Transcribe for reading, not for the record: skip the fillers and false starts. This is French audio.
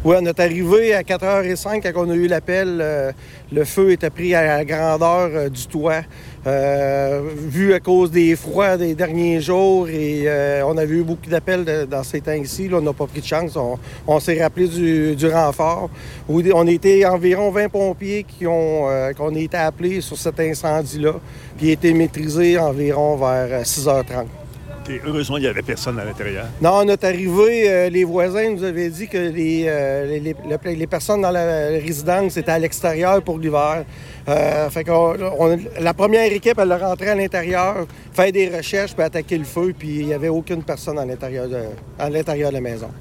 Oui, on est arrivé à 4h05 quand on a eu l'appel. Le feu était pris à la grandeur du toit. Vu à cause des froids des derniers jours et on avait eu beaucoup d'appels dans ces temps-ci. Là, on n'a pas pris de chance. On s'est rappelé du renfort. On était environ 20 pompiers qu'on a été appelés sur cet incendie-là, qui a été maîtrisé environ vers 6h30. Et heureusement, il n'y avait personne à l'intérieur. Non, on est arrivé, les voisins nous avaient dit que les personnes dans la résidence étaient à l'extérieur pour l'hiver. Fait que la première équipe, elle est rentrée à l'intérieur, faire des recherches, puis attaquer le feu, puis il n'y avait aucune personne à l'intérieur de la maison.